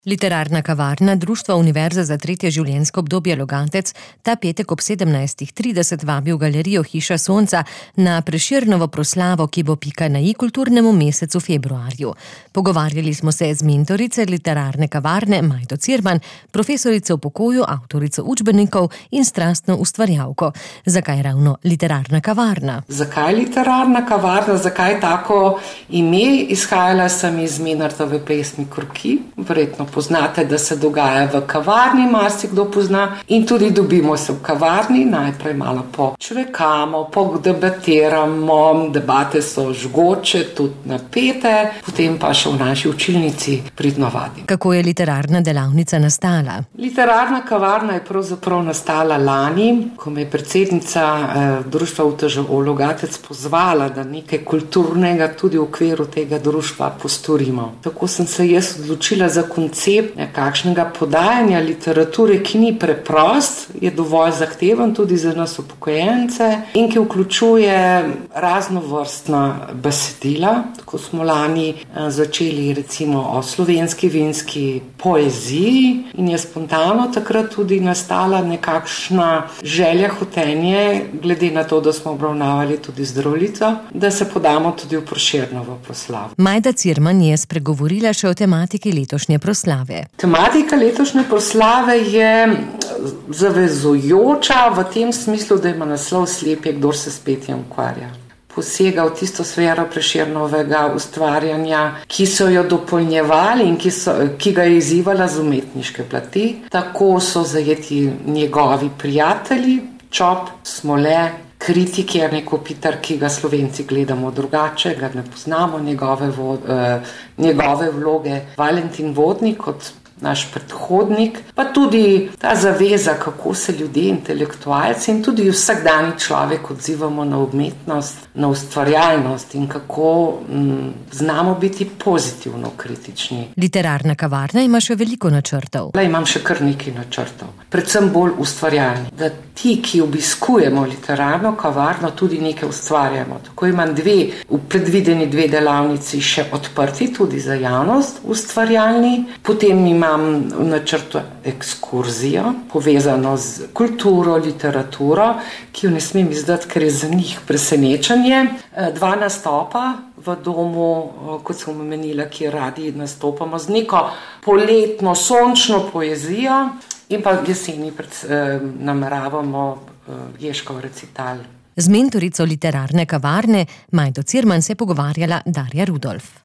Literarna kavarna Društva Univerze za tretje življenjsko obdobje Logatec ta petek ob 17.30 vabi v galerijo Hiša Sonca na Prešernovo proslavo, ki bo pika na i kulturnemu mesecu februarju. Pogovarjali smo se z mentorice literarne kavarne Majdo Cirman, profesorico v pokoju, avtorico učbenikov in strastno ustvarjalko. Zakaj ravno literarna kavarna? Zakaj literarna kavarna? Zakaj tako ime? Izhajala sem iz Menartove pesmi Kroki. Verjetno poznate, da se dogaja v kavarni, marsikdo pozna, in tudi dobimo se v kavarni, najprej malo počvekamo, podebatiramo, debate so žgoče, tudi napete, potem pa še v naši učilnici pridno vadimo. Kako je literarna delavnica nastala? Literarna kavarna je pravzaprav nastala lani, ko me je predsednica Društva UTŽO Logatec pozvala, da nekaj kulturnega tudi v okviru tega društva postorimo. Tako sem se jaz odločila za koncept nekakšnega podajanja literature, ki ni preprost, je dovolj zahteven tudi za nas upokojence in ki vključuje raznovrstna besedila. Tako smo lani začeli recimo o slovenski vinski poeziji in je spontano takrat tudi nastala nekakšna želja, hotenje, glede na to, da smo obravnavali tudi Zdravljico, da se podamo tudi v Prešernovo proslavo. Majda Cirman je spregovorila še o tematiki letošnje proslave. Tematika letošnje proslave je zavezujoča v tem smislu, da ima naslov Slepje, kdor se s petjem ukvarja. Posega v tisto sfero Prešernovega ustvarjanja, ki so jo dopolnjevali in ki ga je izzivala z umetniške plati. Tako so zajeti njegovi prijatelji, Čop, Smole, kritik Jernej Kopitar, ki ga Slovenci gledamo drugače, ga ne poznamo, njegove vloge, Valentin Vodnik kot naš predhodnik, pa tudi ta zaveza, kako se ljudje, intelektualci in tudi vsakdanji človek odzivamo na umetnost, na ustvarjalnost in kako znamo biti pozitivno kritični. Literarna kavarna ima še veliko načrtov. Imam še kar nekaj načrtov, predvsem bolj ustvarjalni. Da ti, ki obiskujemo literarno kavarno, tudi nekaj ustvarjamo. Tako imam predvideni dve delavnici še odprti, tudi za javnost, ustvarjalni. Potem imam v načrtu ekskurzijo, povezano z kulturo, literaturo, ki jo ne smem izdati, ker je za njih presenečenje. 2 nastopa v domu, kot sem omenila, kjer radi nastopamo z neko poletno, sončno poezijo in pa jeseni nameravamo Ježkov recital. Z mentorico literarne kavarne Majdo Cirman se je pogovarjala Darja Rudolf.